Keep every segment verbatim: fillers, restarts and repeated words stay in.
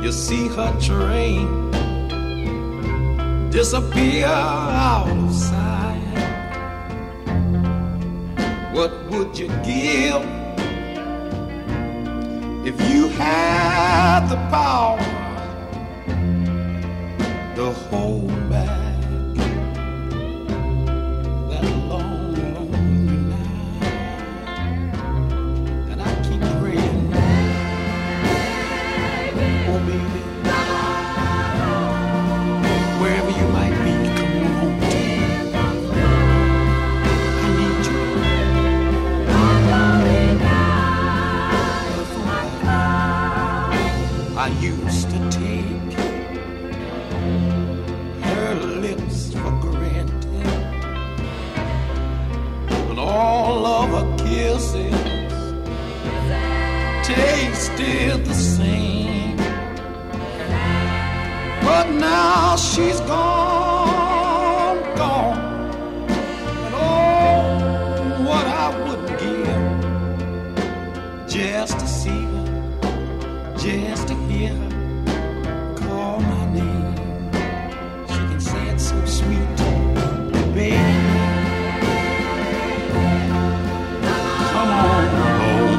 You see her train disappear out of sight. What would you give if you had the power to hold back that long, lonely night? And I keep praying, oh baby, wherever you might be, come on home to me. I need you. I used to take her lips for granted, and all of her kisses tasted the same. But now she's gone, gone, and oh, what I wouldn't give just to see her, just to hear her call my name. She can say it so sweet, baby. Come on home.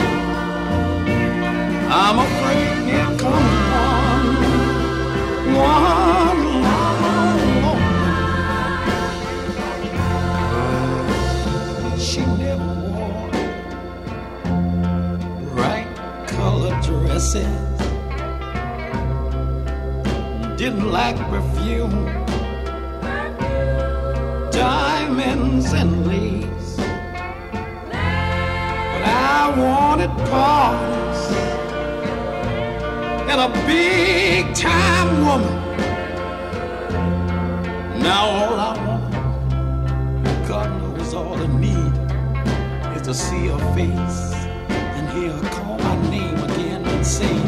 I'm afraid here comes one, one long, lonely. She never wore bright colored dresses, didn't like perfume, diamonds and lace, but I wanted parties and a big time woman. Now all I want, God knows all I need, is to see her face and hear her call my name again and say,